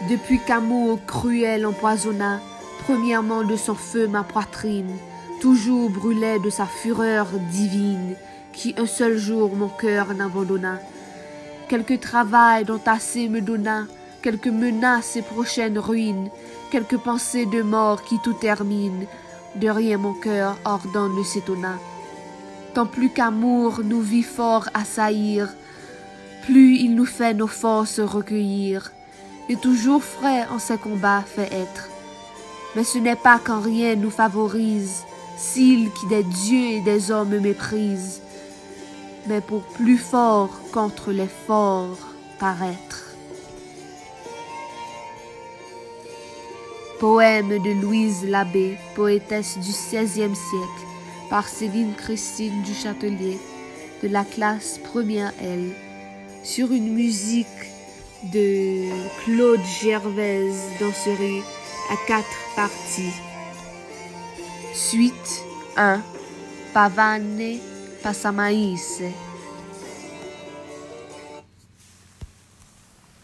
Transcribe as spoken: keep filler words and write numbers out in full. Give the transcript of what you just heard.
Depuis qu'amour cruel empoisonna, premièrement de son feu ma poitrine, toujours brûlait de sa fureur divine, qui un seul jour mon cœur n'abandonna. Quelque travail dont assez me donna, quelques menaces et prochaines ruines, quelques pensées de mort qui tout terminent, de rien mon cœur ardent ne s'étonna. Tant plus qu'amour nous vit fort assaillir, plus il nous fait nos forces recueillir, et toujours frais en ses combats fait être. Mais ce n'est pas quand rien nous favorise, s'il qui des dieux et des hommes méprise, mais pour plus fort qu'entre les forts paraître. Poème de Louise Labbé, poétesse du seizième siècle, par Céline Christine du Châtelier, de la classe première L, sur une musique de Claude Gervaise Danserie à quatre parties. Suite un. Pavane Pasamaïs.